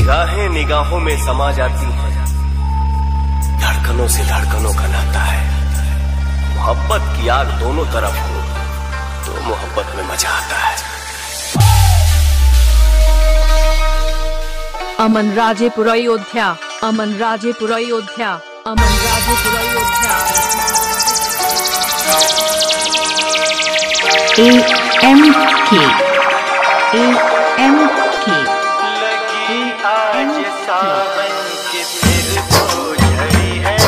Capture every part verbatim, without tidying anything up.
निगाहें निगाहों में समा जाती हैं, धड़कनों से धड़कनों का नाता है। मोहब्बत की आग दोनों तरफ हो तो मोहब्बत में मजा आता है। Aman Rajepur Ayodhya, Aman Rajepur Ayodhya, Aman Rajepur Ayodhya. A M K A M के लगी आज सावन के फिर वो झड़ी है,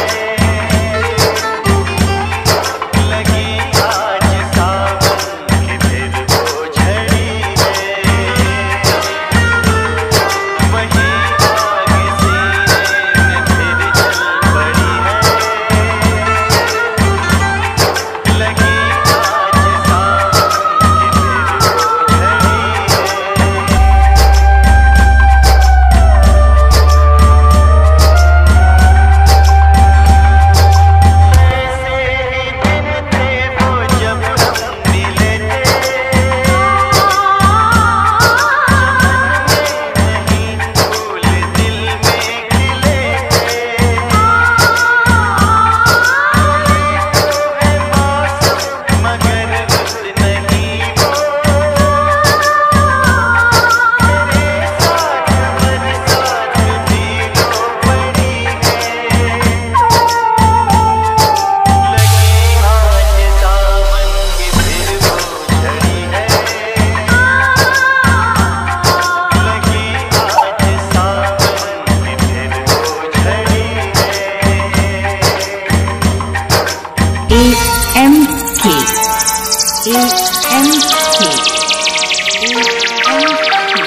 लगी आज सावन के फिर वो झड़ी है। वही आग सीने में फिर जल पड़ी है, लगी आज सावन के फिर वो झड़ी ए M K A M K A M K.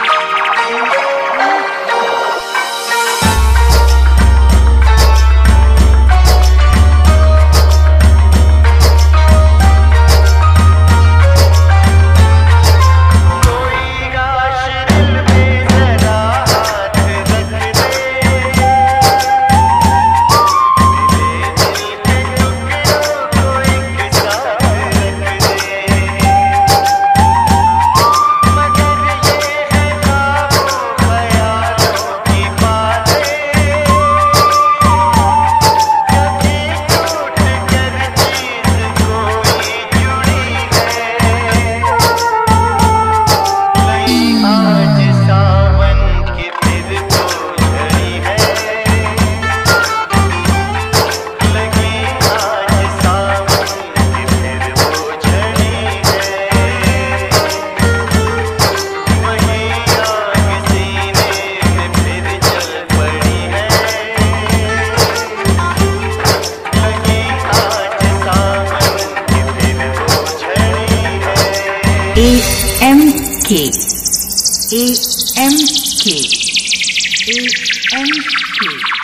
A M K A M K A M के।